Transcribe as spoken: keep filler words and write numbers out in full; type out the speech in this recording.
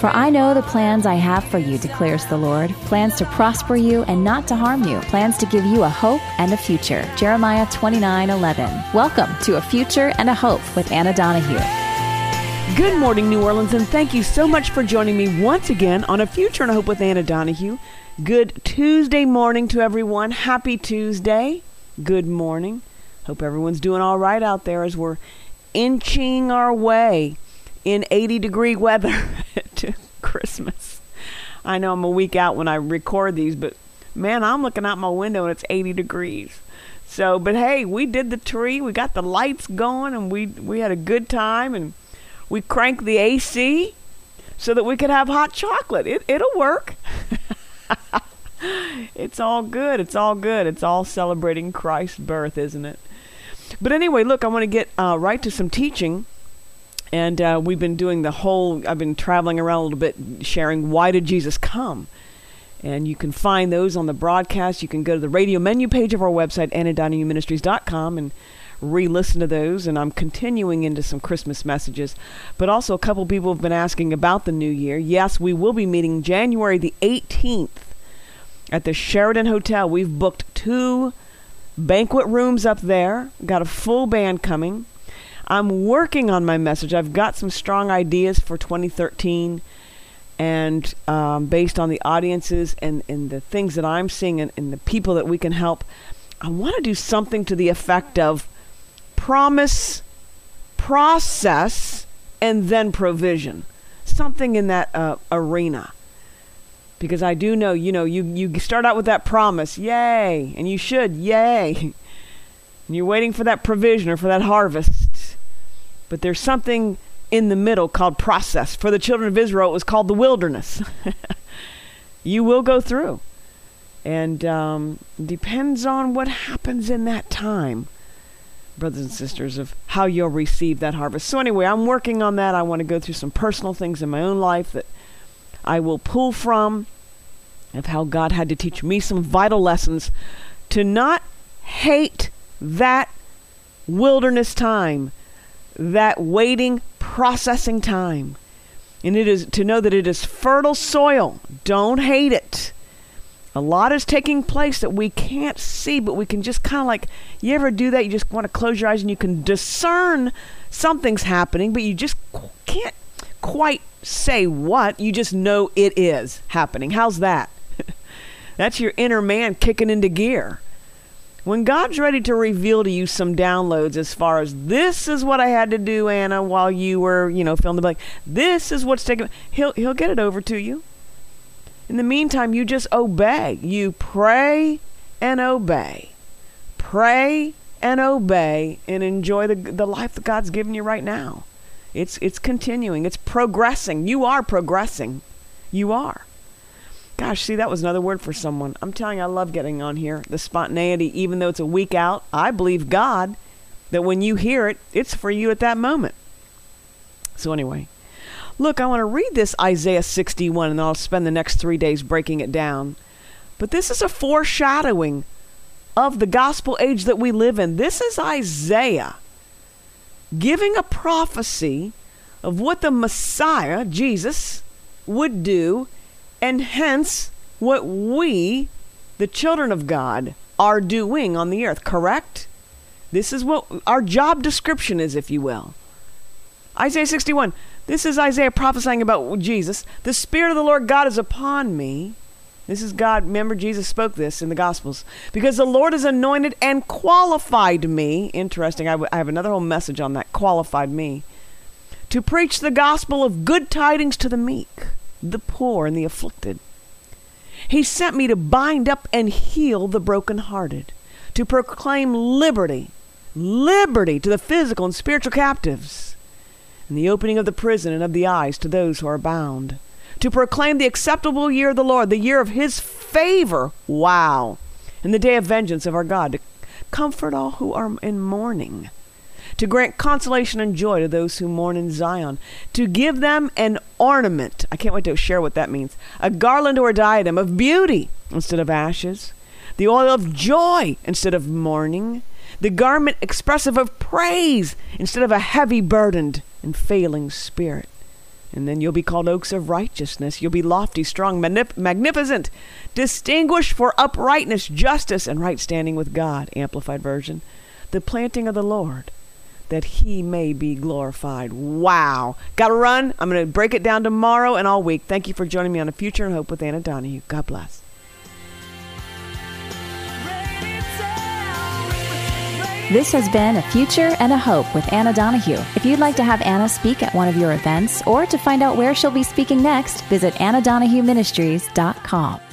For I know the plans I have for you, declares the Lord, plans to prosper you and not to harm you, plans to give you a hope and a future. Jeremiah twenty-nine eleven. Welcome to A Future and a Hope with Anna Donahue. Good morning, New Orleans, and thank you so much for joining me once again on A Future and a Hope with Anna Donahue. Good Tuesday morning to everyone. Happy Tuesday. Good morning. Hope everyone's doing all right out there as we're inching our way in eighty degree weather to Christmas. I know I'm a week out when I record these, but man, I'm looking out my window and it's eighty degrees. So, but hey, we did the tree, we got the lights going, and we we had a good time, and we cranked the A C so that we could have hot chocolate. It, it'll work. It's all good. It's all good. It's all celebrating Christ's birth, isn't it? But anyway, look, I want to get uh, right to some teaching. And uh, we've been doing the whole, I've been traveling around a little bit, sharing Why Did Jesus Come? And you can find those on the broadcast. You can go to the radio menu page of our website, anna donahue ministries dot com, and re-listen to those. And I'm continuing into some Christmas messages. But also a couple people have been asking about the new year. Yes, we will be meeting January the eighteenth at the Sheraton Hotel. We've booked two banquet rooms up there. Got a full band coming. I'm working on my message. I've got some strong ideas for twenty thirteen, and um, based on the audiences and, and the things that I'm seeing and, and the people that we can help, I want to do something to the effect of promise, process, and then provision. Something in that uh, arena. Because I do know, you know, you, you start out with that promise, yay, and you should, yay. And you're waiting for that provision or for that harvest. But there's something in the middle called process. For the children of Israel, it was called the wilderness. You will go through. And um, depends on what happens in that time, brothers and sisters, of how you'll receive that harvest. So anyway, I'm working on that. I want to go through some personal things in my own life that I will pull from, of how God had to teach me some vital lessons to not hate that wilderness time, that waiting, processing time. And it is to know that it is fertile soil. Don't hate it. A lot is taking place that we can't see, but we can just kind of like, you ever do that? You just want to close your eyes and you can discern something's happening, but you just can't quite say what. You just know it is happening. How's that? That's your inner man kicking into gear. When God's ready to reveal to you some downloads as far as this is what I had to do, Anna, while you were, you know, filling the blank. This is what's taking, he'll, he'll get it over to you. In the meantime, you just obey. You pray and obey. Pray and obey and enjoy the, the life that God's given you right now. It's, it's continuing. It's progressing. You are progressing. You are. Gosh, see, that was another word for someone. I'm telling you, I love getting on here. The spontaneity, even though it's a week out, I believe God that when you hear it, it's for you at that moment. So anyway, look, I want to read this Isaiah sixty-one, and I'll spend the next three days breaking it down. But this is a foreshadowing of the gospel age that we live in. This is Isaiah giving a prophecy of what the Messiah, Jesus, would do, and hence what we, the children of God, are doing on the earth, correct? This is what our job description is, if you will. Isaiah sixty-one, this is Isaiah prophesying about Jesus. The Spirit of the Lord God is upon me. This is God. Remember, Jesus spoke this in the Gospels. Because the Lord has anointed and qualified me. Interesting. I, w- I have another whole message on that, qualified me. To preach the gospel of good tidings to the meek, the poor and the afflicted. He sent me to bind up and heal the brokenhearted, to proclaim liberty, liberty to the physical and spiritual captives, and the opening of the prison and of the eyes to those who are bound, to proclaim the acceptable year of the Lord, the year of his favor, wow, and the day of vengeance of our God, to comfort all who are in mourning, to grant consolation and joy to those who mourn in Zion, to give them an ornament. I can't wait to share what that means. A garland or a diadem of beauty instead of ashes, the oil of joy instead of mourning, the garment expressive of praise instead of a heavy burdened and failing spirit, And then you'll be called oaks of righteousness. You'll be lofty, strong, magnif- magnificent, distinguished for uprightness, justice, and right standing with God. Amplified Version. The planting of the Lord, that he may be glorified. Wow. Got to run. I'm going to break it down tomorrow and all week. Thank you for joining me on A Future and Hope with Anna Donahue. God bless. This has been A Future and a Hope with Anna Donahue. If you'd like to have Anna speak at one of your events or to find out where she'll be speaking next, visit anna donahue ministries dot com.